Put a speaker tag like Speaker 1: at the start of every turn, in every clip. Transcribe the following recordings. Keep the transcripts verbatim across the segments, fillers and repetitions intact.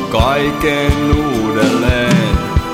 Speaker 1: kaiken uudelleen.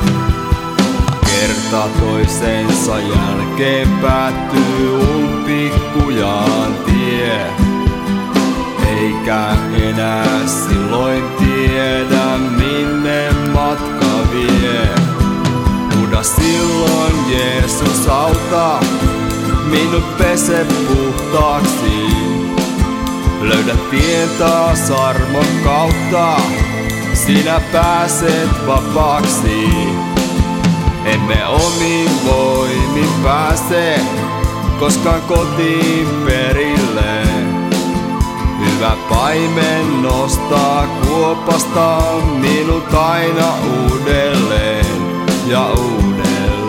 Speaker 1: Kerta toisensa jälkeen päättyy umpikujaan tie, eikä enää silloin tiedä minne matka vie. Mutta silloin Jeesus auta minut pese puhtaaksi. Löydät tien taas armon kautta, sinä pääset vapaaksi. Emme omin voimin pääse koskaan kotiin perille. Hyvä paimen nostaa kuopasta minut aina uudelleen ja uudelleen.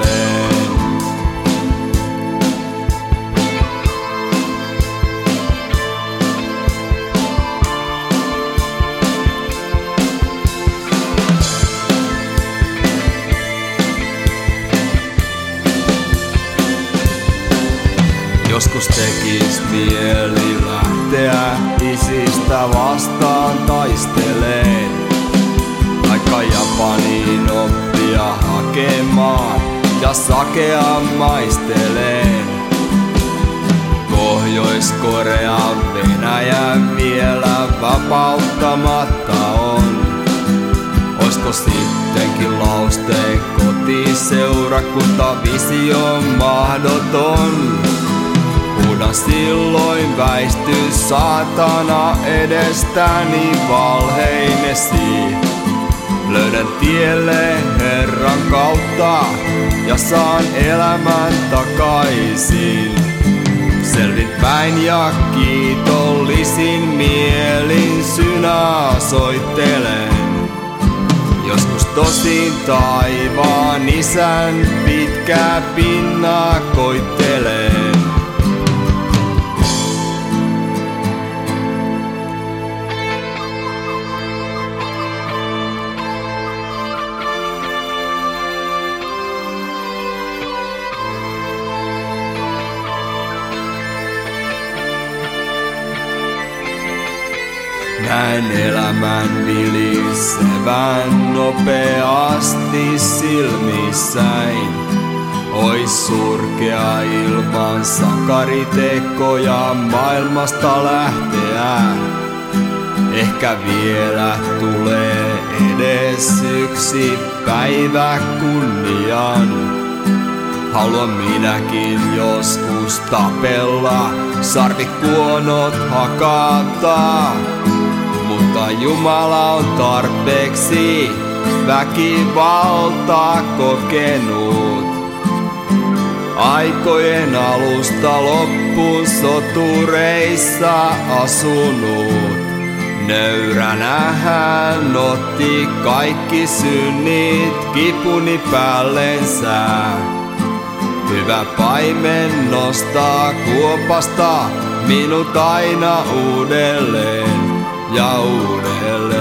Speaker 1: Joskus tekis mieli lähteä isistä vastaan taisteleen, vaikka Japaniin oppia hakemaan ja sakea maisteleen. Pohjois-Korean Venäjän vielä vapauttamatta on. Oisko sittenkin lausteen kotiseurakunta visio mahdoton? Huudan silloin väisty saatana edestäni valheinesi. Löydän tielle Herran kautta ja saan elämän takaisin. Selvin päin ja kiitollisin mielin synää soittelen. Joskus tosin taivaan isän pitkää pinnaa koittelen. Näen elämän vilisevän nopeasti silmissäin. Ois surkea ilman sankaritekoja maailmasta lähteä. Ehkä vielä tulee edes yksi päivä kunnian. Haluan minäkin joskus tapella, sarvikuonot hakata. Mutta Jumala on tarpeeksi väkivaltaa kokenut. Aikojen alusta loppuun sotureissa asunut. Nöyränä hän otti kaikki synnit kipuni päällensä. Hyvä paimen nostaa kuopasta minut aina uudelleen ja uudelleen.